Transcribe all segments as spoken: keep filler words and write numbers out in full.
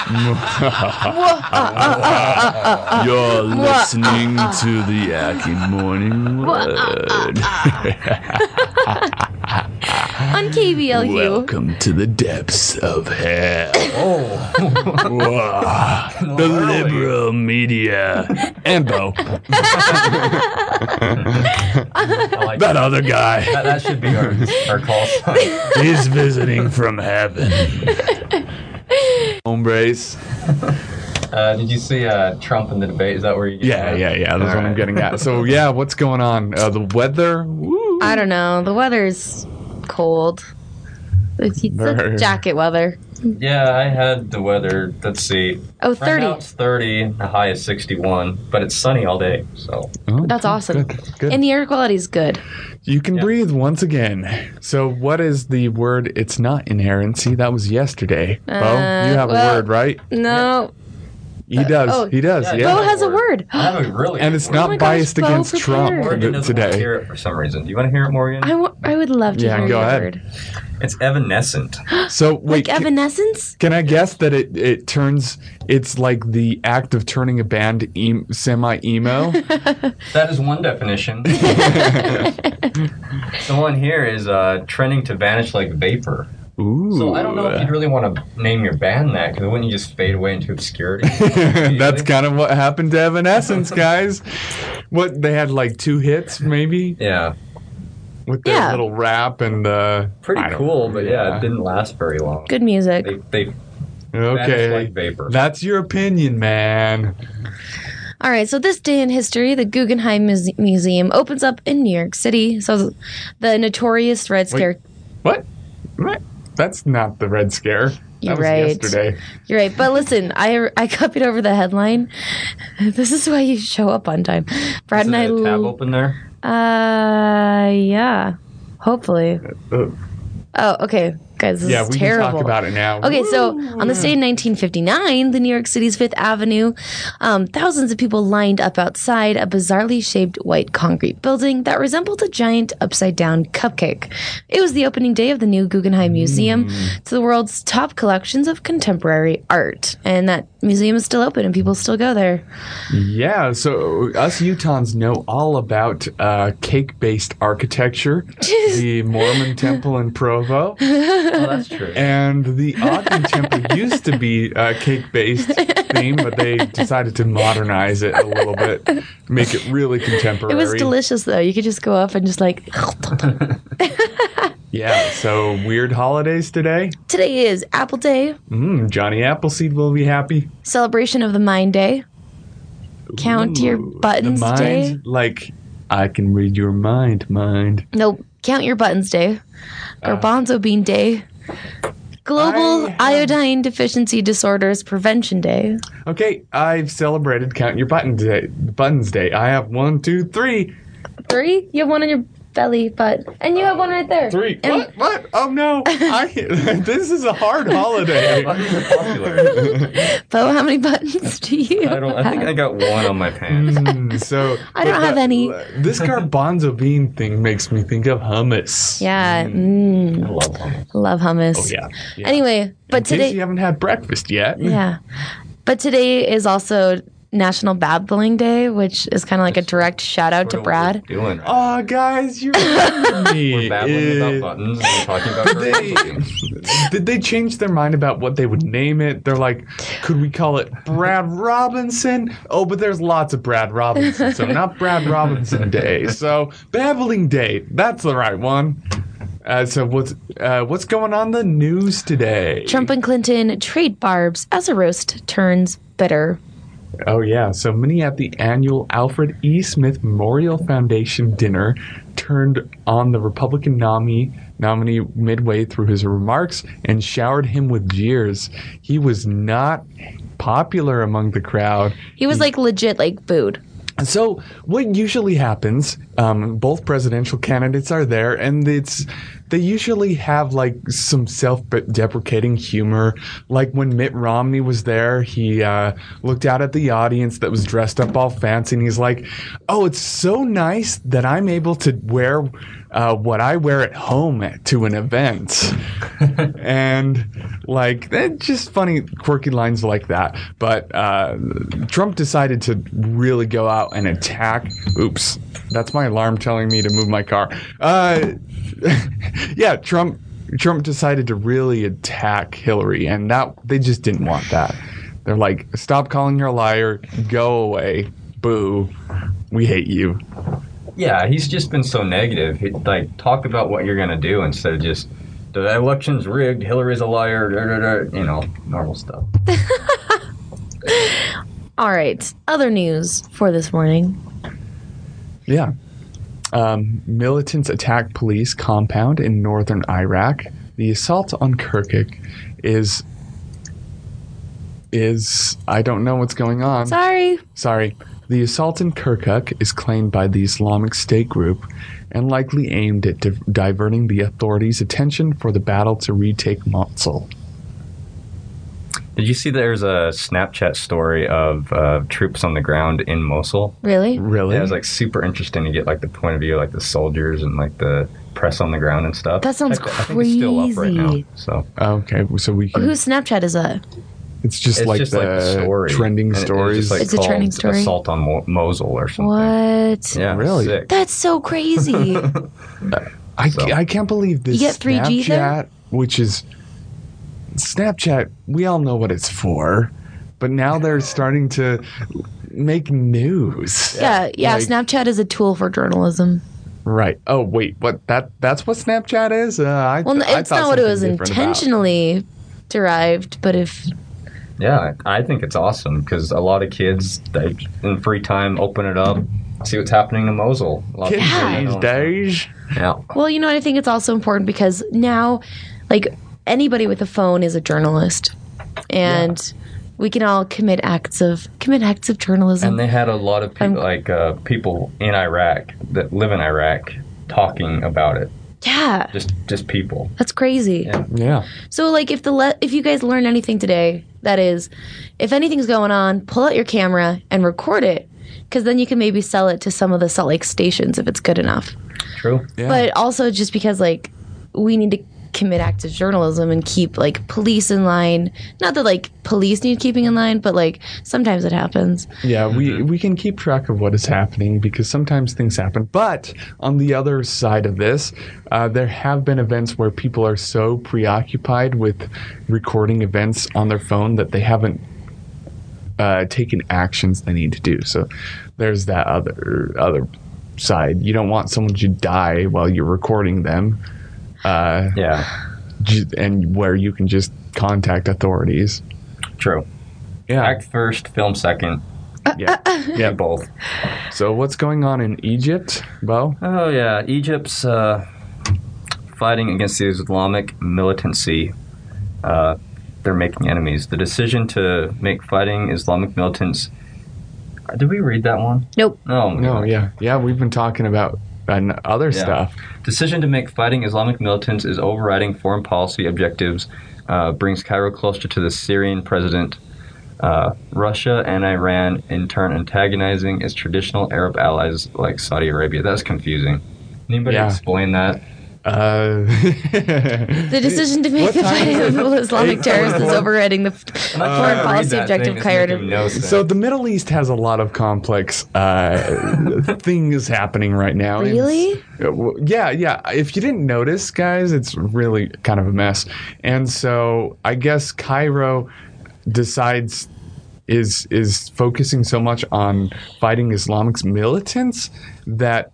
You're listening to the Aki Morning Word. On K B L U. Welcome to the depths of hell. Oh. The liberal media. And Bo. Like that other guy. That, that should be our, our call sign. He's visiting from heaven. Hombres. Uh, did you see uh, Trump in the debate? Is that where you get Yeah, that? yeah, yeah. That's All what I'm right. getting at. So, yeah, what's going on? Uh, the weather? Woo. I don't know. The weather's cold. It's, it's Brr. jacket weather. Yeah, I had the weather. Let's see. Oh, Right thirty. now it's thirty. The high is sixty-one, but it's sunny all day. So Oh, That's good, awesome. Good, good. And the air quality's good. You can Yeah. breathe once again. So, what is the word? It's not inerrancy. That was yesterday. Bo, Uh, you have well- a word, right? No. He does. oh, he does. yeah, Yeah. Bo I has a word. I have a really And good it's word. not my gosh, biased Bo, against prepared. Trump Morgan doesn't want to today. hear it for some reason. Do you want to hear it, Morgan? I, w- I would love to Yeah, hear go your ahead. word. It's evanescent. So, wait. Like can, evanescence? can I guess that it, it turns, it's like the act of turning a band e- semi emo? That is one definition. The one here is uh, trending to vanish like vapor. Ooh. So I don't know if you'd really want to name your band that, because wouldn't you just fade away into obscurity? That's kind of what happened to Evanescence, guys. What, they had like two hits, maybe? Yeah. With their Yeah. little rap and uh Pretty I don't- cool, but yeah, it didn't last very long. Good music. They, they Okay. vanished like vapor. That's your opinion, man. All right, so this day in history, the Guggenheim Muse- Museum opens up in New York City. So the notorious Red Scare. What? What? That's not the Red Scare. You're that was right. yesterday. You're right, but listen, I I copied over the headline. This is why you show up on time. Brad Is and I. it a tab l- open there? Uh, yeah, hopefully. Uh, Oh, okay, guys, this yeah, is we terrible. can talk about it now. Okay, so on this day in nineteen fifty-nine, the New York City's Fifth Avenue, um, thousands of people lined up outside a bizarrely shaped white concrete building that resembled a giant upside-down cupcake. It was the opening day of the new Guggenheim Museum to the world's top collections of contemporary art. And that museum is still open and people still go there. Yeah, so us Utahns know all about uh, cake-based architecture, the Mormon temple in Provo. Oh, that's true. And the Ogden Temple used to be a cake-based theme, but they decided to modernize it a little bit, make it really contemporary. It was delicious, though. You could just go up and just like... Yeah, so weird holidays today. Today is Apple Day, Mm, Johnny Appleseed will be happy. celebration of the Mind Day, Count your Ooh, buttons the mind, day. Like, I can read your mind, mind. Nope, Count Your Buttons Day, Garbanzo Bean Day, Global I have- Iodine Deficiency Disorders Prevention Day. Okay, I've celebrated Count Your Buttons Day. Buttons Day. I have one, two, three. Three? You have one on your belly, butt, and you have one right there. Three. And What? What? Oh no! I, this is a hard holiday. Buttons are popular. Bo, how many buttons do you I don't. I think I have? got one on my pants. Mm, so I don't but have that- any. This garbanzo bean thing makes me think of hummus. Yeah, I mm, love them. love hummus. Oh yeah. yeah. Anyway, but In case today, you haven't had breakfast yet. yeah, but today is also National Babbling Day, which is kind of like a direct shout out to What are we Brad. doing? Oh, guys, you're remember me. We're babbling Uh, about buttons and we're talking about They- garbanzo. Did they change their mind about what they would name it? They're like, could we call it Brad Robinson? Oh, but there's lots of Brad Robinson, so not Brad Robinson Day. So Babbling Day, that's the right one. Uh, so what's uh, what's going on in the news today? Trump and Clinton trade barbs as a roast turns bitter. Oh yeah, so many at the annual Alfred E. Smith Memorial Foundation dinner turned on the Republican nominee nominee midway through his remarks and showered him with jeers. He was not popular among the crowd. He was like legit like booed. So what usually happens, um, both presidential candidates are there, and it's they usually have like some self-deprecating humor. Like when Mitt Romney was there, he uh, looked out at the audience that was dressed up all fancy, and he's like, "Oh, it's so nice that I'm able to wear uh, what I wear at home to an event." And like, it's just funny, quirky lines like that. But uh, Trump decided to really go out and attack. Oops, that's my alarm telling me to move my car. Uh, yeah, Trump Trump decided to really attack Hillary, and that they just didn't want that. They're like, "Stop calling her a liar. Go away. Boo. We hate you." Yeah, he's just been so negative. He, like, talk about what you're gonna do instead of just the election's rigged. Hillary's a liar. Da, da, da, you know, normal stuff. All right. Other news for this morning. Yeah. Um, militants attack police compound in northern Iraq. The assault on Kirkuk is is I don't know what's going on. Sorry. Sorry. The assault in Kirkuk is claimed by the Islamic State group and likely aimed at di- diverting the authorities' attention for the battle to retake Mosul. Did you see there's a Snapchat story of uh, troops on the ground in Mosul? Really? Really? Yeah, it was like super interesting to get like the point of view of like the soldiers and like the press on the ground and stuff. That sounds I, th- I think it's still up right now. crazy. So Okay, so we can. Whose Snapchat is that? It's just it's like just the, like the story. trending And it- stories. It's, just, like, It's a called trending story? Assault on Mo- Mosul or something. What? Yeah, Really? Sick. That's so crazy. I, So- I can't believe this. You get three G Snapchat, there? which is Snapchat. We all know what it's for, but now they're starting to make news. yeah, yeah. Like- Snapchat is a tool for journalism. Right. Oh wait, what? That that's what Snapchat is? Uh, I, Well, I it's thought not what it something was different about. intentionally derived, but if Yeah, I think it's awesome because a lot of kids, they, in free time, open it up, see what's happening in Mosul. A lot of Kids people don't these know. days. Yeah. well, you know, I think it's also important because now, like, anybody with a phone is a journalist, and we can all commit acts of commit acts of journalism. And they had a lot of people, I'm- like uh, people in Iraq that live in Iraq talking about it. yeah, Just, just people. that's crazy. Yeah. Yeah. So, like, if the le- if you guys learn anything today, that is, if anything's going on, pull out your camera and record it, because then you can maybe sell it to some of the Salt Lake stations if it's good enough. True. Yeah. But also just because, like, we need to commit active journalism and keep, like, police in line. Not that, like, police need keeping in line, but, like, sometimes it happens. Yeah, we, we can keep track of what is happening because sometimes things happen. But on the other side of this, uh, there have been events where people are so preoccupied with recording events on their phone that they haven't uh, taken actions they need to do. So there's that other other side. You don't want someone to die while you're recording them, uh, Yeah. ju- and where you can just contact authorities. True. Yeah, Act first, film second. yeah, yeah. Both. So what's going on in Egypt, Bo? Oh yeah, Egypt's uh, fighting against the Islamic militancy. Uh, they're making enemies. The decision to make fighting Islamic militants. uh, Did we read that one? Nope. Oh my No, gosh. yeah, yeah. We've been talking about uh, other Yeah. stuff. Decision to make fighting Islamic militants is overriding foreign policy objectives. Uh, brings Cairo closer to the Syrian president. Uh, Russia and Iran, in turn, antagonizing its traditional Arab allies like Saudi Arabia. That's confusing. Anybody Yeah. explain that? Uh, The decision to make What the time fighting is of it? Islamic Eight terrorists is twenty-four? overriding the f- foreign policy objective Cairo to No sense. so the Middle East has a lot of complex uh, things happening right now. It's- Really? uh, w- yeah, yeah. If you didn't notice, guys, it's really kind of a mess. And so I guess Cairo decides is is focusing so much on fighting Islamic militants that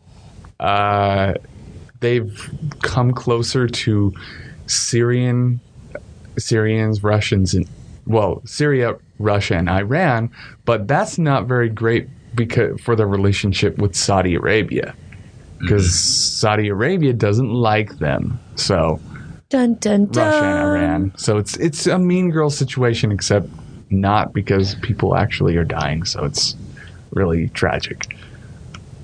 uh, they've come closer to Syrian Syrians, Russians, and well, Syria, Russia, and Iran. But that's not very great because for the relationship with Saudi Arabia, because Saudi Arabia doesn't like them. So. dun dun dun. Russia and Iran. So it's it's a mean girl situation, except not because people actually are dying. So it's really tragic.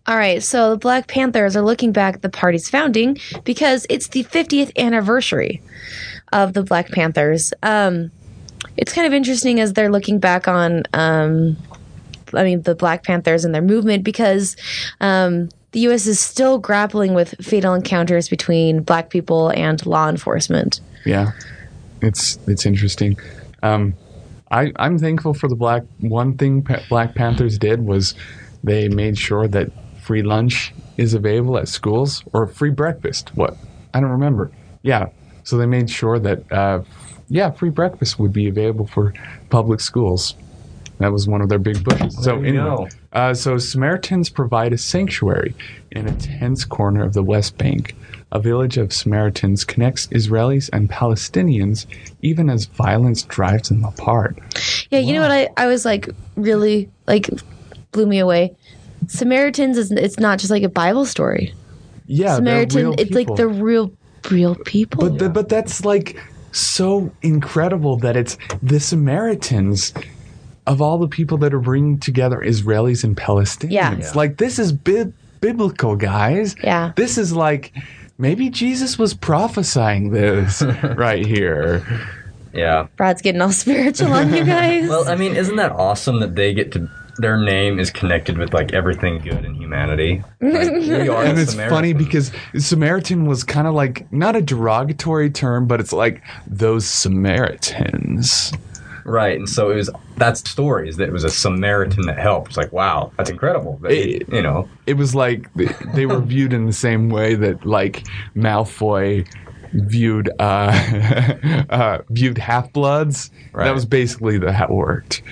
All right, so the Black Panthers are looking back at the party's founding because it's the fiftieth anniversary of the Black Panthers. Um, it's kind of interesting as they're looking back on, um, I mean, the Black Panthers and their movement because um, the U S is still grappling with fatal encounters between Black people and law enforcement. Yeah, it's it's interesting. Um, I, I'm thankful for the Black. One thing pa- Black Panthers did was they made sure that free lunch is available at schools or free breakfast. What? I don't remember. Yeah. So they made sure that, uh, yeah, free breakfast would be available for public schools. That was one of their big pushes. So There you anyway, go. uh, so Samaritans provide a sanctuary in a tense corner of the West Bank. A village of Samaritans connects Israelis and Palestinians, even as violence drives them apart. Yeah, you know what? I, I was like, really, like, blew me away. Samaritans is it's not just like a Bible story. Yeah, Samaritan, they're real it's like people. the real, real people. But the, but that's like so incredible that it's the Samaritans of all the people that are bringing together Israelis and Palestinians. Yeah. Yeah. Like this is bi- biblical, guys. Yeah. This is like maybe Jesus was prophesying this right here. Yeah. Brad's getting all spiritual on you guys. Well, I mean, isn't that awesome that they get to their name is connected with like everything good in humanity? Like, we are And the it's funny Samaritans. because Samaritan was kind of like not a derogatory term, but it's like those Samaritans. Right, and so it was that's stories that it was a Samaritan that helped. It's like, wow, that's incredible. That, It- you know, It was like they, they were viewed in the same way that like Malfoy viewed uh, uh, viewed half bloods. Right. That was basically the, how it worked.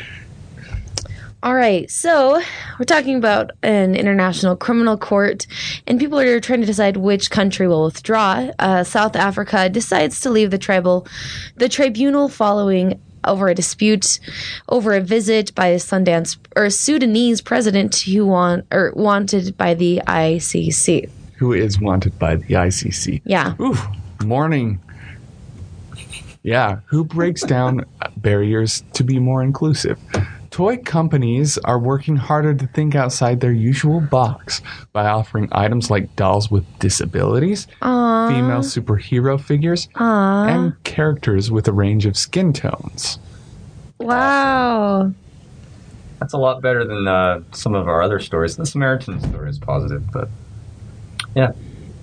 All right, so we're talking about an international criminal court, and people are trying to decide which country will withdraw. Uh, South Africa decides to leave the tribal, the tribunal following over a dispute over a visit by a Sundance or Sudanese president who want or wanted by the I C C. Who is wanted by the I C C? Yeah. Ooh, morning. Yeah, who breaks down barriers to be more inclusive? Toy companies are working harder to think outside their usual box by offering items like dolls with disabilities, Aww. female superhero figures, Aww. and characters with a range of skin tones. Wow. that's a lot better than uh, some of our other stories. The Samaritan story is positive, but yeah.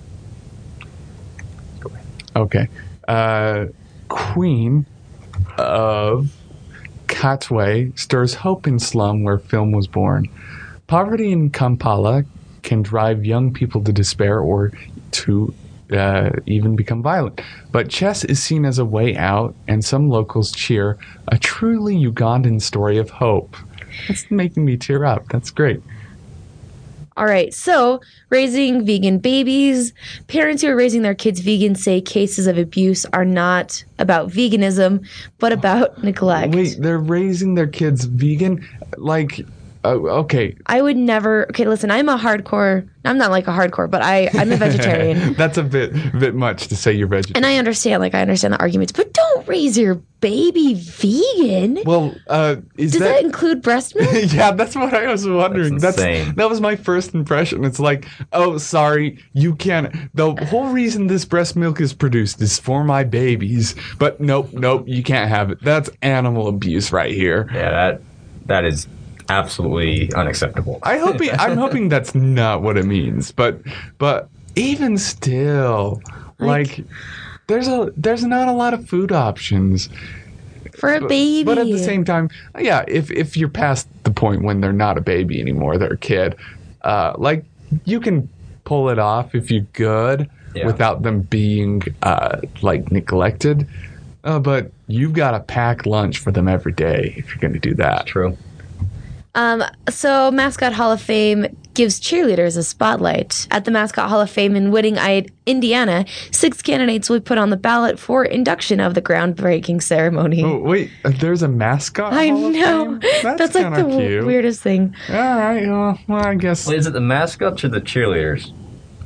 Okay. Uh, Queen of Katwe stirs hope in slum where film was born. Poverty in Kampala can drive young people to despair or to uh, even become violent. But chess is seen as a way out, and some locals cheer a truly Ugandan story of hope. That's making me tear up. That's great. All right, so raising vegan babies. Parents who are raising their kids vegan say cases of abuse are not about veganism, but about neglect. Wait, they're raising their kids vegan? Like, uh, okay. I would never. Okay, listen, I'm a hardcore. I'm not like a hardcore, but I, I'm a vegetarian. That's a bit bit much to say you're vegetarian. And I understand, like, I understand the arguments, but don't raise your baby vegan. Well, uh, is Does that, that... include breast milk? Yeah, that's what I was wondering. That's That's, insane. that was my first impression. It's like, oh, sorry, you can't. The whole reason this breast milk is produced is for my babies. But nope, nope, you can't have it. That's animal abuse right here. Yeah, that that is absolutely unacceptable. I hoping I'm hoping that's not what it means. But but even still, like, there's a there's not a lot of food options. For a baby. But at the same time, yeah, if if you're past the point when they're not a baby anymore, they're a kid, uh, like, you can pull it off if you're good Yeah. without them being uh, like neglected. Uh, but you've got to pack lunch for them every day if you're going to do that. True. Um, so Mascot Hall of Fame gives cheerleaders a spotlight. At the Mascot Hall of Fame in Whitting, Indiana, six candidates will be put on the ballot for induction of the groundbreaking ceremony. Oh, wait, uh, there's a mascot? I Hall of know. Fame? That's, That's like kinda the cute. weirdest thing. All right, well, well I guess. Well, is it the mascots or the cheerleaders?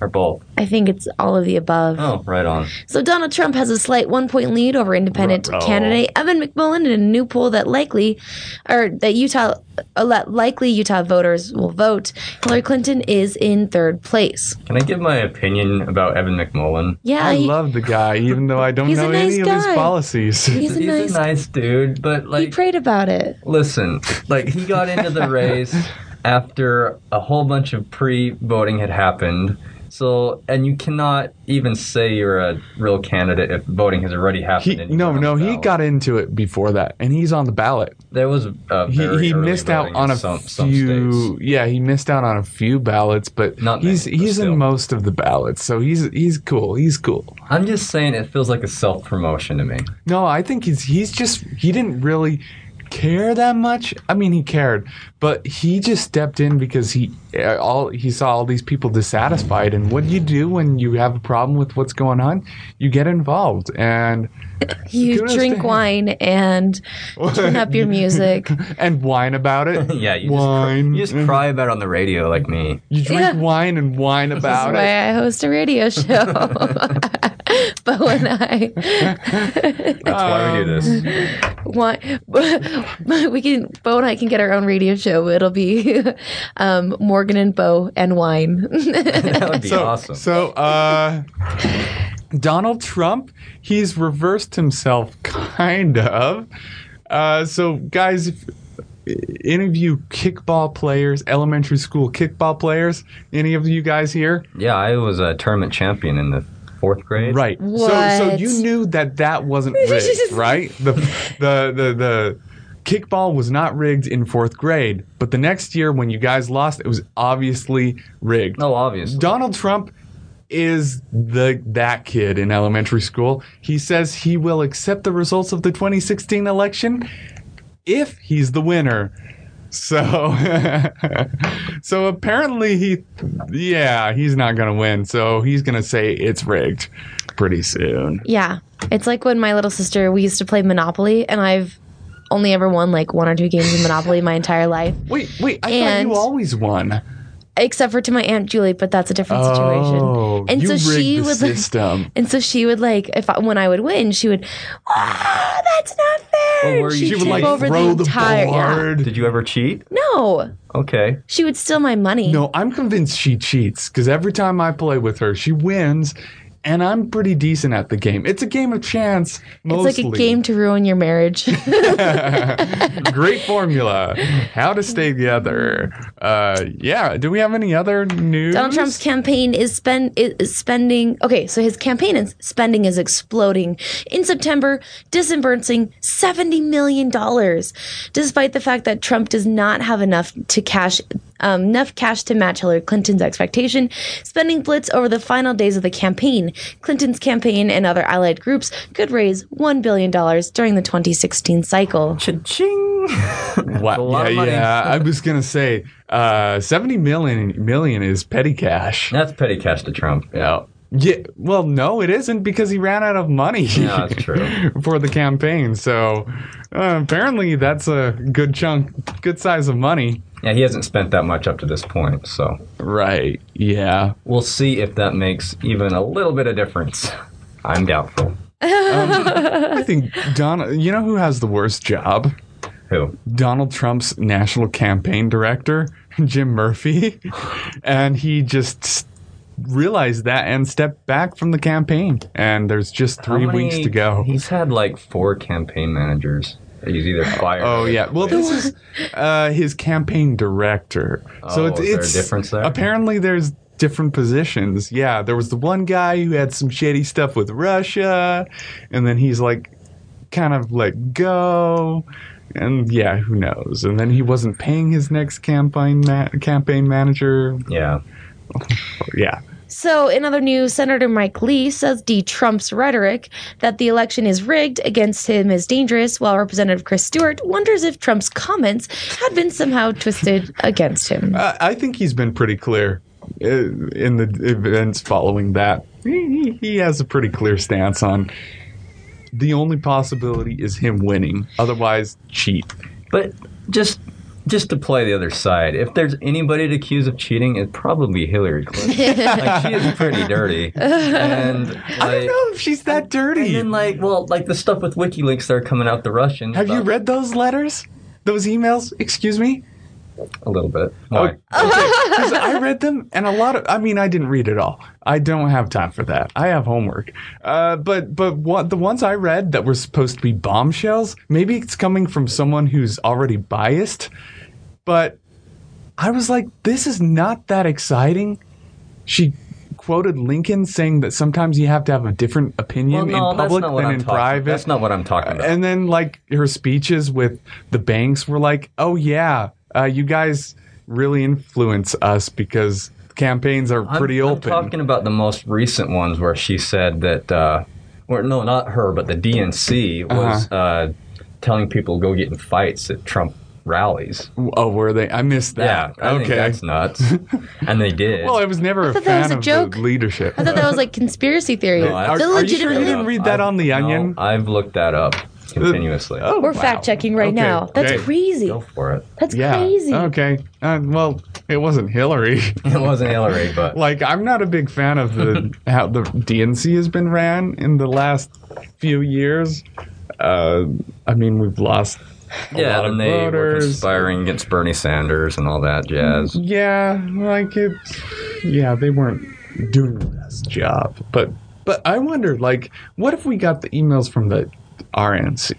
or both? I think it's all of the above. Oh, right on. So Donald Trump has a slight one-point lead over independent Ruh-roh. candidate Evan McMullin in a new poll that likely, or that Utah, uh, that likely Utah voters will vote. Hillary Clinton is in third place. Can I give my opinion about Evan McMullin? Yeah, I he- love the guy, even though I don't He's a know nice any of his guy. policies. he's a He's nice. a nice dude, but He like, prayed about it. listen, like he got into the race after a whole bunch of pre-voting had happened. So, and you cannot even say you're a real candidate if voting has already happened. He, and you no, were on no, the he ballot. got into it before that, and he's on the ballot. There was a He very he early missed out voting on in a some, some few. states. Yeah, he missed out on a few ballots, but Not he's many, but he's still. in most of the ballots, so he's he's cool. He's cool. I'm just saying it feels like a self-promotion to me. No, I think he's he's just he didn't really care that much. I mean, he cared, but he just stepped in because he uh, all he saw all these people dissatisfied. And what do you do when you have a problem with what's going on? You get involved, and You Kudos drink to him. wine and turn up your music. and whine about it. Yeah, you whine. just, cry, you just cry about it on the radio like me. You drink Yeah. wine and whine That's about why it. I host a radio show. But when I That's why we do this. want, we can, Bo and I can get our own radio show. It'll be um, Morgan and Bo and wine. That would be So, awesome. so uh, Donald Trump, he's reversed himself, kind of. Uh, so, guys, if, any of you kickball players, elementary school kickball players, any of you guys here? Yeah, I was a tournament champion in the fourth grade. Right. So, so What? you knew that that wasn't rigged, right? The, the, the, the kickball was not rigged in fourth grade, but the next year when you guys lost, it was obviously rigged. No, obviously. Donald Trump is the that kid in elementary school. He says he will accept the results of the twenty sixteen election if he's the winner. So, so apparently he, yeah, he's not gonna win. So he's gonna say it's rigged pretty soon. Yeah. It's like when my little sister, we used to play Monopoly, and I've only ever won like one or two games of Monopoly my entire life, Wait, wait, I And- thought you always won. except for to my Aunt Julie, but that's a different situation. Oh, And you so rigged she the would like, system. and so she would like, if I, when I would win, she would, oh, that's not fair. Well, were And you- she'd She would like trip over throw the, entire, yeah. board. Did you ever cheat? No, Okay. she would steal my money. No, I'm convinced she cheats because every time I play with her, she wins, and I'm pretty decent at the game. It's a game of chance, It's mostly. like a game to ruin your marriage. Great formula. How to stay together. Uh, yeah. Do we have any other news? Donald Trump's campaign is spend is spending. Okay, so his campaign is spending is exploding. In September, disbursing seventy million dollars, despite the fact that Trump does not have enough to cash. Um, enough cash to match Hillary Clinton's expectation. Spending blitz over the final days of the campaign. Clinton's campaign and other allied groups could raise one billion dollars during the twenty sixteen cycle. Cha-ching! Wow. a lot yeah, of money. yeah. I was gonna say uh, seventy million million is petty cash. That's petty cash to Trump. Yeah. Yeah. Well, no, it isn't because he ran out of money. Yeah, that's true. for the campaign. So uh, apparently, that's a good chunk, good size of money. Yeah, he hasn't spent that much up to this point, so Right. Yeah. we'll see if that makes even a little bit of difference. I'm doubtful. I think Donald. You know who has the worst job? Who? Donald Trump's national campaign director, Jim Murphy, and he just realized that and stepped back from the campaign. And there's just three How many- weeks to go. He's had like four campaign managers. He's either fired. Oh or yeah. Well, this is uh, his campaign director. so Oh, it's is there a it's difference there? apparently there's different positions. Yeah, there was the one guy who had some shady stuff with Russia, and then he's like kind of let go. And yeah, who knows? And then he wasn't paying his next campaign ma- campaign manager. Yeah. Yeah. So, in other news, Senator Mike Lee says D. Trump's rhetoric that the election is rigged against him is dangerous, while Representative Chris Stewart wonders if Trump's comments had been somehow twisted against him. I, I think he's been pretty clear uh, in the events following that. He, he has a pretty clear stance on the only possibility is him winning. Otherwise, cheat. But just just to play the other side, if there's anybody to accuse of cheating, it'd probably be Hillary Clinton. Like, she is pretty dirty. And like, I don't know if she's that dirty. And then, like, well, like the stuff with WikiLeaks that are coming out, the Russians. Have you stuff. read those letters? Those emails? Excuse me? A little bit. Why? Okay, because I read them, and a lot of, I mean, I didn't read it all. I don't have time for that. I have homework. Uh, but but what the ones I read that were supposed to be bombshells, maybe it's coming from someone who's already biased, but I was like, this is not that exciting. She quoted Lincoln saying that sometimes you have to have a different opinion Well, no, in public that's not what than I'm in talking- private. That's not what I'm talking about. And then, like, her speeches with the banks were like, oh, yeah, uh, you guys really influence us because campaigns are pretty I'm, open. I'm talking about the most recent ones where she said that, uh, or no, not her, but the D N C was Uh-huh. uh, telling people to go get in fights at Trump rallies. Oh, were they? I missed that. Yeah, I okay. think that's nuts. And they did. Well, I was never a thought that was fan a of joke. the leadership. I thought that was like conspiracy theory. No, I- Are, The are you legitimate- sure you didn't read that I've- on The Onion? No, I've looked that up continuously. Oh, We're wow. fact checking right Okay, now. That's okay. crazy. Go for it. That's Yeah. crazy. Okay. Uh, well, it wasn't Hillary. It wasn't Hillary, but Like, I'm not a big fan of the how the D N C has been ran in the last few years. Uh, I mean, we've lost a yeah, lot of and they were voters. conspiring against Bernie Sanders and all that jazz. Yeah, like it. Yeah, they weren't doing the best job. But but I wonder, like, what if we got the emails from the R N C?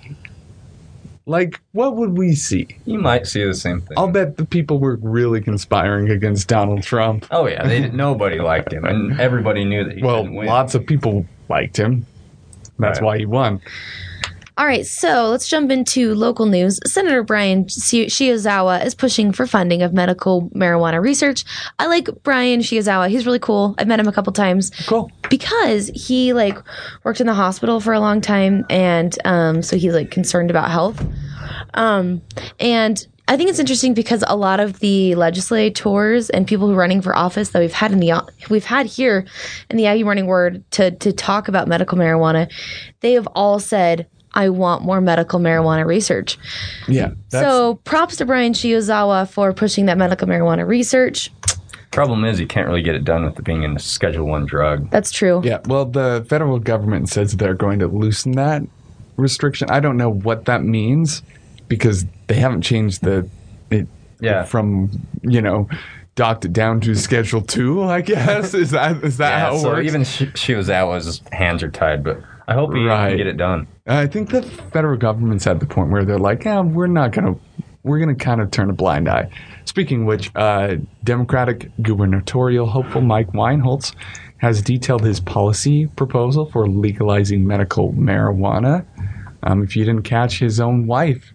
Like, what would we see? You might see the same thing. I'll bet the people were really conspiring against Donald Trump. Oh yeah, they didn't, nobody liked him, and everybody knew that he Well, couldn't win. lots of people liked him. That's Right. why he won. All right, so let's jump into local news. Senator Brian Shi- Shiozawa is pushing for funding of medical marijuana research. I like Brian Shiozawa. He's really cool. I've met him a couple times Cool. because he like worked in the hospital for a long time, and um, so he's like concerned about health. Um, and I think it's interesting because a lot of the legislators and people who are running for office that we've had in the we've had here in the Aggie Morning Word to to talk about medical marijuana, they have all said, I want more medical marijuana research. Yeah. That's, So props to Brian Shiozawa for pushing that medical marijuana research. Problem is, you can't really get it done with it being in a Schedule One drug. That's true. yeah. Well, the federal government says they're going to loosen that restriction. I don't know what that means because they haven't changed the it Yeah. from you know docked it down to Schedule Two. I guess is that is that Yeah, how it so works? even Sh- Shiozawa's hands are tied, but I hope he Right. can get it done. I think the federal government's at the point where they're like, yeah, we're not gonna, we're gonna kind of turn a blind eye. Speaking of which, uh, Democratic gubernatorial hopeful Mike Weinholz has detailed his policy proposal for legalizing medical marijuana. Um, if you didn't catch, his own wife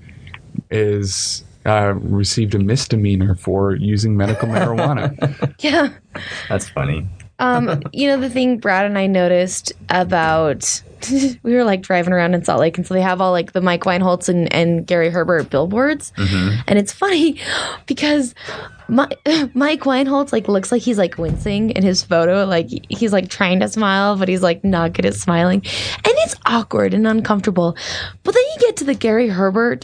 is uh, received a misdemeanor for using medical marijuana. Yeah. That's funny. Um, you know, the thing Brad and I noticed about, we were like driving around in Salt Lake, and so they have all like the Mike Weinholz and, and Gary Herbert billboards. And it's funny because my, Mike Weinholz like looks like he's like wincing in his photo. Like he's like trying to smile, but he's like not good at smiling. And it's awkward and uncomfortable. But then you get to the Gary Herbert,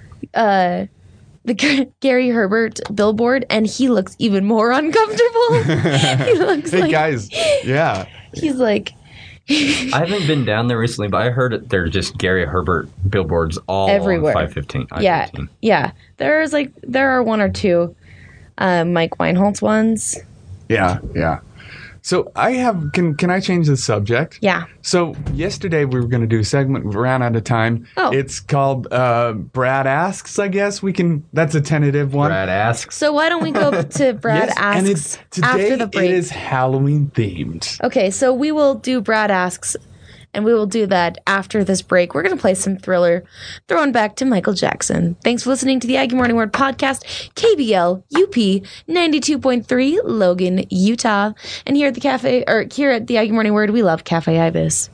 uh, the G- Gary Herbert billboard, and he looks even more uncomfortable. He looks Hey like guys, yeah, he's like I haven't been down there recently, but I heard that there's just Gary Herbert billboards all Everywhere. on five fifteen. yeah, yeah. There's like there are one or two uh, Mike Weinholz ones. yeah, yeah. So I have can can I change the subject? Yeah. So yesterday we were going to do a segment. We ran out of time. Oh. It's called uh, Brad Asks. I guess we can. That's a tentative one. Brad asks. So why don't we go to Brad Yes, asks and it's, today after the break? it is Halloween themed. Okay, so we will do Brad asks, and we will do that after this break. We're going to play some Thriller, throwing back to Michael Jackson. Thanks for listening to the Aggie Morning Word podcast, K B L U P ninety-two point three, Logan, Utah. And here at the cafe, or here at the Aggie Morning Word, we love Cafe Ibis.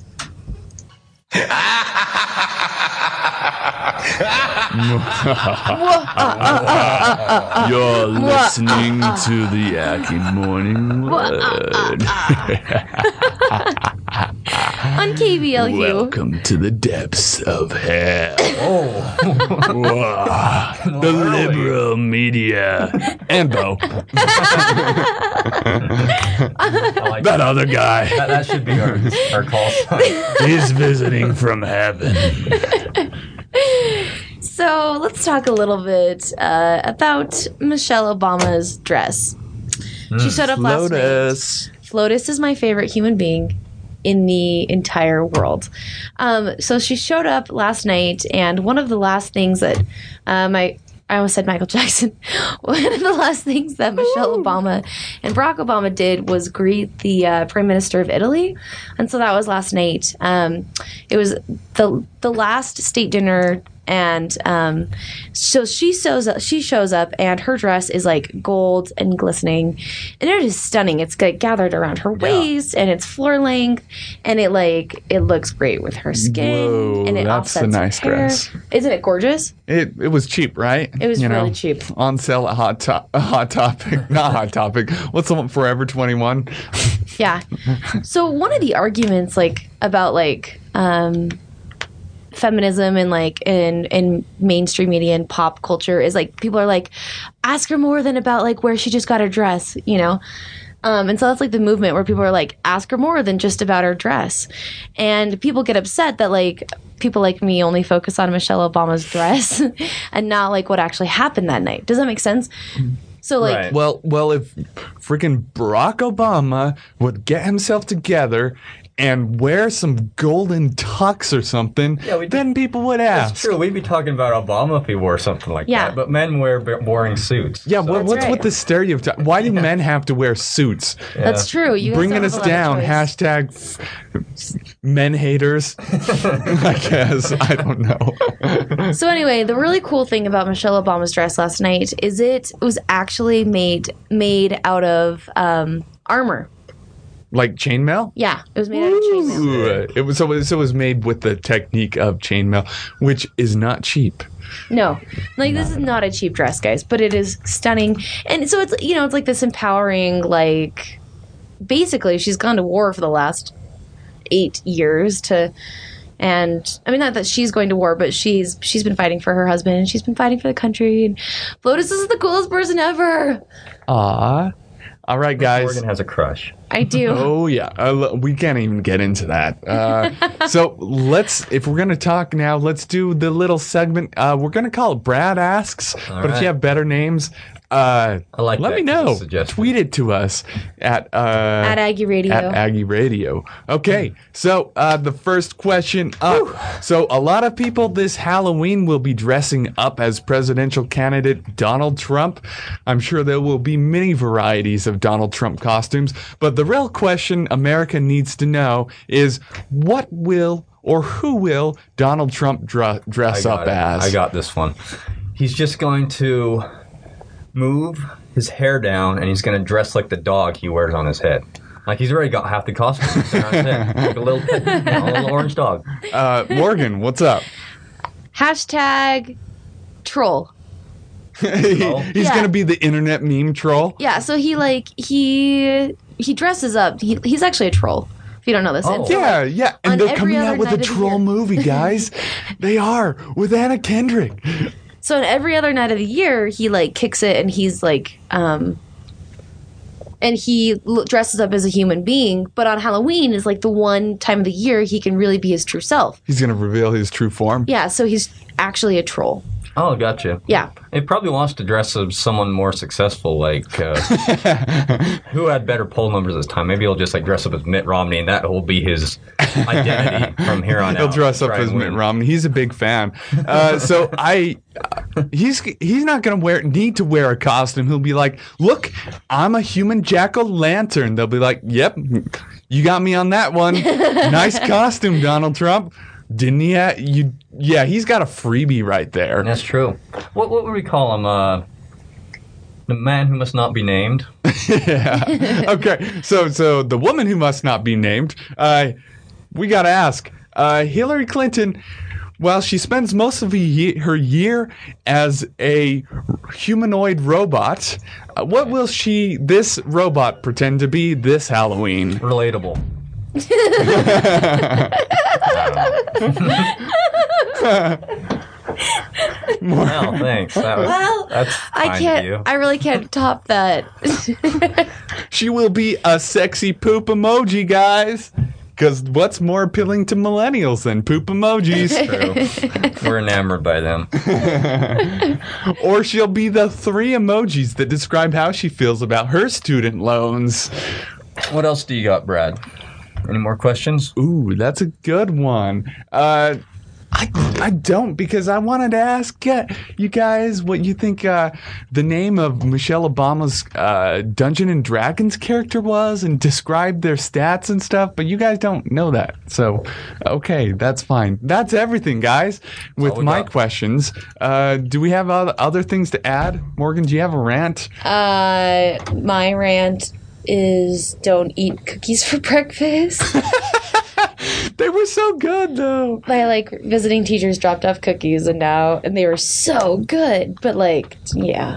You're listening to the Aggie Morning Word. on K B L U. Welcome to the depths of hell. Oh, Whoa. The liberal media. And Bo. I like That other guy. that. That should be our, our call sign. He's visiting from heaven. So let's talk a little bit uh, about Michelle Obama's dress. She showed up last night. Lotus. Flotus is my favorite human being in the entire world. Um, so she showed up last night, and one of the last things that uh, my I almost said Michael Jackson. One of the last things that Michelle Obama and Barack Obama did was greet the uh, Prime Minister of Italy, and so that was last night. Um, it was the the last state dinner. And um, so she shows up, she shows up, and her dress is like gold and glistening, and it is stunning. It's like gathered around her waist, and it's floor length, and it like it looks great with her skin. Whoa, and it that's a offsets her nice hair. dress. Isn't it gorgeous? It it was cheap, right? It was You really know, cheap. On sale at Hot to- Hot Topic. Not Hot Topic. What's the one? Forever twenty-one? Yeah. So one of the arguments like about like um, feminism and like in in mainstream media and pop culture is like people are like, ask her more than about like where she just got her dress, you know. Um, and so that's like the movement where people are like, ask her more than just about her dress. And people get upset that like people like me only focus on Michelle Obama's dress and not like what actually happened that night. Does that make sense? So like, Right. Well, well, if freaking Barack Obama would get himself together and wear some golden tux or something, Yeah, we then people would ask. It's true. We'd be talking about Obama if he wore something like Yeah. that. But men wear b- boring suits. Yeah, so- what, what's right. with the stereotype? Why do men have to wear suits? Yeah. that's true. You guys Bringing don't us have a lot of down. choice. Hashtag f- men haters. I guess. I don't know. So anyway, the really cool thing about Michelle Obama's dress last night is it was actually made made out of um, armor. Like chainmail? Yeah, it was made out of chainmail. Ooh, it was so, it was so it was made with the technique of chainmail, which is not cheap. No, like this is not a cheap dress, guys, but it is stunning. And so it's you know it's like this empowering like basically she's gone to war for the last eight years to. And I mean, not that she's going to war, but she's she's been fighting for her husband, and she's been fighting for the country. And Lotus is the coolest person ever. Ah. All right, guys. Morgan has a crush. I do. Oh yeah, uh, l- we can't even get into that. Uh, so let's, if we're gonna talk now, let's do the little segment. Uh, we're gonna call it Brad Asks, All but if right. you have better names, uh, I like let that me 'cause it's know. a suggestion. Tweet it to us at uh, At Aggie Radio. At Aggie Radio. Okay, so uh, the first question up. So a lot of people this Halloween will be dressing up as presidential candidate Donald Trump. I'm sure there will be many varieties of Donald Trump costumes, but the real question America needs to know is what will or who will Donald Trump dr- dress I up got it. as? I got this one. He's just going to move his hair down, and he's going to dress like the dog he wears on his head. Like he's already got half the costume there on his head, like a little, you know, a little orange dog. Uh, Morgan, what's up? Hashtag troll. He- Oh. He's Yeah. gonna be the internet meme troll. Yeah, so he like he he dresses up. He, he's actually a troll. If you don't know this, Oh. And so, Yeah, like, yeah, on and they're every coming other out with a night of the troll year. movie, guys. They are with Anna Kendrick. So on every other night of the year, he like kicks it, and he's like, um, and he l- dresses up as a human being. But on Halloween is like the one time of the year he can really be his true self. He's gonna reveal his true form. Yeah, so he's actually a troll. Oh, gotcha. Yeah, He probably wants to dress as someone more successful, like uh, who had better poll numbers this time. Maybe he'll just like dress up as Mitt Romney, and that will be his identity from here on He'll out. dress up Try as and Mitt win. Romney. He's a big fan. Uh, so I, uh, he's he's not gonna wear need to wear a costume. He'll be like, "Look, I'm a human jack o' lantern." They'll be like, "Yep, you got me on that one. Nice costume, Donald Trump." Didn't he? Ha- you yeah, he's got a freebie right there. That's true. What what would we call him? Uh, the man who must not be named. Yeah. Okay. So so the woman who must not be named. Uh, we got to ask. Uh, Hillary Clinton, while she spends most of her ye- her year as a humanoid robot, uh, what will she this robot pretend to be this Halloween? Relatable. No, thanks. That was, Well, that's I kind can't. of you. I really can't top that. She will be a sexy poop emoji, guys. Because what's more appealing to millennials than poop emojis? True. We're enamored by them. Or she'll be the three emojis that describe how she feels about her student loans. What else do you got, Brad? Any more questions? Ooh, that's a good one. Uh, I, I don't, because I wanted to ask uh, you guys what you think uh, the name of Michelle Obama's uh, Dungeon and Dragons character was and describe their stats and stuff, but you guys don't know that. So, okay, that's fine. That's everything, guys, with all we my got. questions. Uh, do we have other, other things to add? Morgan, do you have a rant? Uh, my rant is don't eat cookies for breakfast. They were so good, though. My like visiting teachers dropped off cookies and now and they were so good, but like yeah.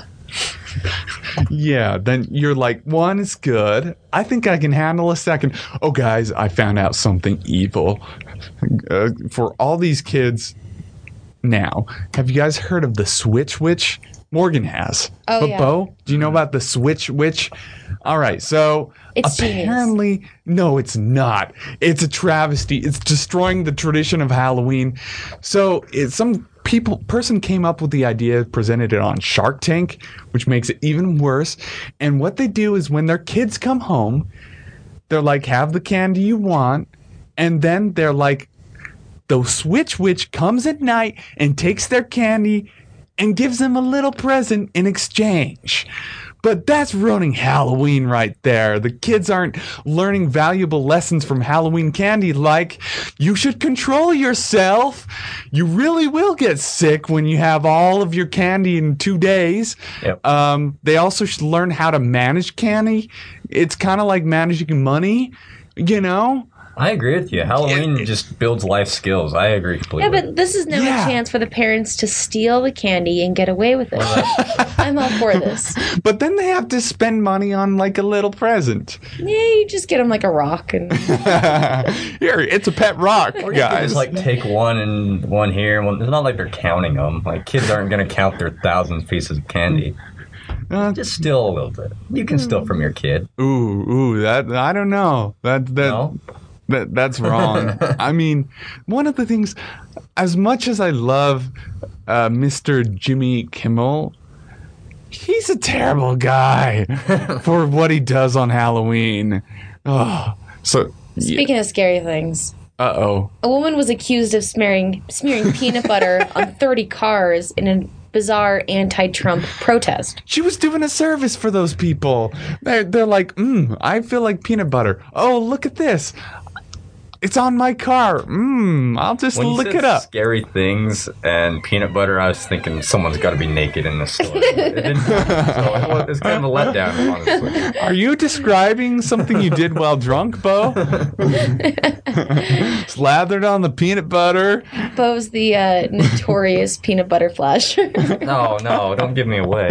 Yeah, then you're like, one is good. I think I can handle a second. Oh, guys, I found out something evil. Uh, for all these kids now, have you guys heard of the Switch Witch? Morgan has. Oh, but yeah. Bo, do you know about the Switch Witch? All right, so It's apparently, no, it's not. It's a travesty. It's destroying the tradition of Halloween. So it, some people person came up with the idea, presented it on Shark Tank, which makes it even worse. And what they do is when their kids come home, they're like, have the candy you want. And then they're like, the Switch Witch comes at night and takes their candy and gives them a little present in exchange. But that's ruining Halloween right there. The kids aren't learning valuable lessons from Halloween candy like you should control yourself. You really will get sick when you have all of your candy in two days. Yep. Um, they also should learn how to manage candy. It's kind of like managing money, you know? I agree with you. Halloween just builds life skills. I agree completely. Yeah, but this is now Yeah. a chance for the parents to steal the candy and get away with it. I'm all for this. But then they have to spend money on like a little present. Yeah, you just get them like a rock and Here, it's a pet rock, Or you could guys. just like take one and one here. And one. It's not like they're counting them. Like kids aren't going to count their thousands pieces of candy. Uh, Just steal a little bit. You can steal from your kid. ooh, ooh, that I don't know. That that No? that that's wrong. I mean, one of the things, as much as I love uh, Mister Jimmy Kimmel, he's a terrible guy for what he does on Halloween. Oh, so yeah. speaking of scary things. Uh oh. A woman was accused of smearing smearing peanut butter on thirty cars in a bizarre anti-Trump protest. She was doing a service for those people. They're, they're like, mmm, I feel like peanut butter. Oh, look at this. It's on my car. Mmm, I'll just When you look said it up. scary things and peanut butter, I was thinking someone's got to be naked in this store. It didn't happen, so it was, it's kind of a letdown, honestly. Are you describing something you did while drunk, Bo? Slathered on the peanut butter. Bo's the uh, notorious peanut butter flasher. No, no, don't give me away.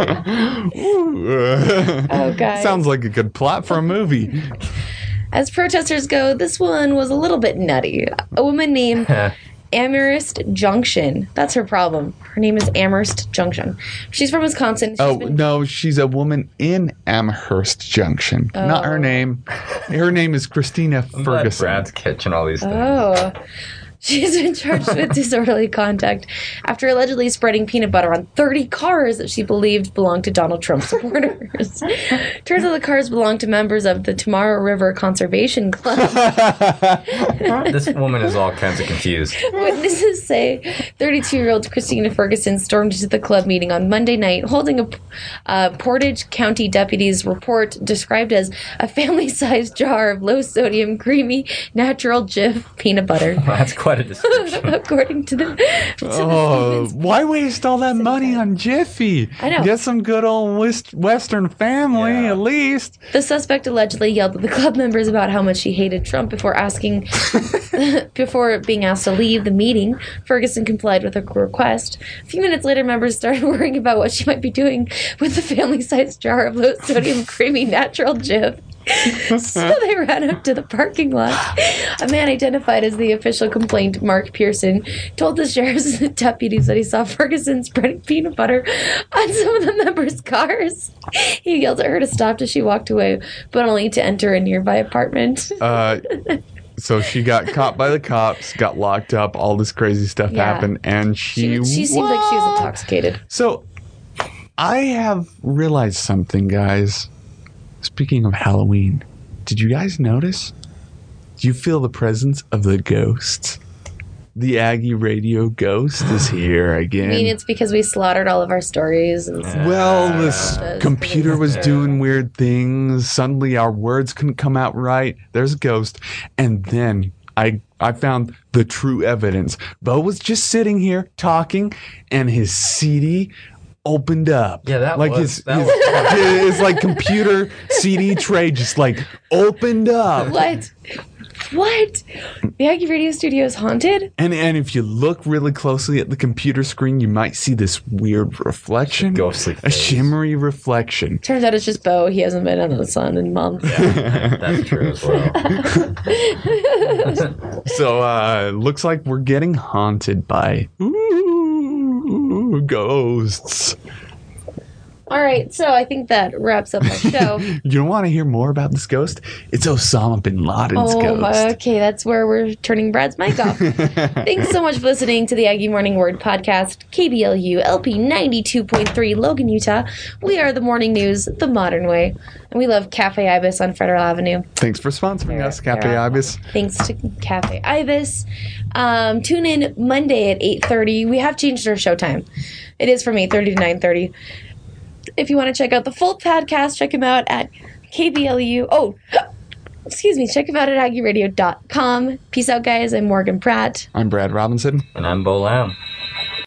Oh, guys. Sounds like a good plot for a movie. As protesters go, this one was a little bit nutty. A woman named Amherst Junction. That's her problem. Her name is Amherst Junction. She's from Wisconsin. She's Oh, been- no, she's a woman in Amherst Junction. Not her Oh. name. Her name is Christina I'm glad Ferguson. Brad's catching all these things. Oh. She's been charged with disorderly conduct after allegedly spreading peanut butter on thirty cars that she believed belonged to Donald Trump supporters. Turns out the cars belong to members of the Tomorrow River Conservation Club. This woman is all kinds of confused. Witnesses say thirty-two-year-old Christina Ferguson stormed into the club meeting on Monday night holding a uh, Portage County deputy's report described as a family-sized jar of low-sodium, creamy, natural Jif peanut butter. That's quite a description. According to the, to the Oh, woman's- why waste all that money on Jiffy? I know. Get some good old West- Western family, Yeah. at least. The suspect allegedly yelled at the club members about how much he hated Trump before asking, before being asked to leave the meeting. Ferguson complied with her request. A few minutes later, members started worrying about what she might be doing with the family-sized jar of low-sodium, creamy, natural Jif. So they ran up to the parking lot. A man identified as the official complaint, Mark Pearson, told the sheriff's deputies that he saw Ferguson spreading peanut butter on some of the members' cars. He yelled at her to stop as she walked away, but only to enter a nearby apartment. Uh, so she got caught by the cops, got locked up, all this crazy stuff Yeah. happened, and she... She, she seemed like she was intoxicated. So, I have realized something, guys. Speaking of Halloween, did you guys notice? Do you feel the presence of the ghosts? The Aggie Radio ghost is here again. I mean, it's because we slaughtered all of our stories. And stuff. Well, this Uh, computer was doing weird things. Suddenly, our words couldn't come out right. There's a ghost. And then I I found the true evidence. Bo was just sitting here talking, and his C D opened up. Yeah, that like was- his, that his, his like computer C D tray just like opened up. What? What? The Aggie Radio Studio is haunted? And and if you look really closely at the computer screen, you might see this weird reflection, Ghostly a face. shimmery reflection. Turns out it's just Bo. He hasn't been under the sun in months. That's true as well. So uh looks like we're getting haunted by ooh, ghosts. All right, so I think that wraps up our show. You don't want to hear more about this ghost? It's Osama bin Laden's Oh, ghost. okay, that's where we're turning Brad's mic off. Thanks so much for listening to the Aggie Morning Word Podcast, K B L U L P ninety-two point three, Logan, Utah. We are the morning news, the modern way, and we love Cafe Ibis on Federal Avenue. Thanks for sponsoring us, They're Cafe awesome. Ibis. Thanks to Cafe Ibis. Um, tune in Monday at eight thirty. We have changed our show time. It is from eight thirty to nine thirty. If you want to check out the full podcast, check him out at K B L U. Oh, excuse me. Check him out at aggie radio dot com. Peace out, guys. I'm Morgan Pratt. I'm Brad Robinson. And I'm Bo Lamb.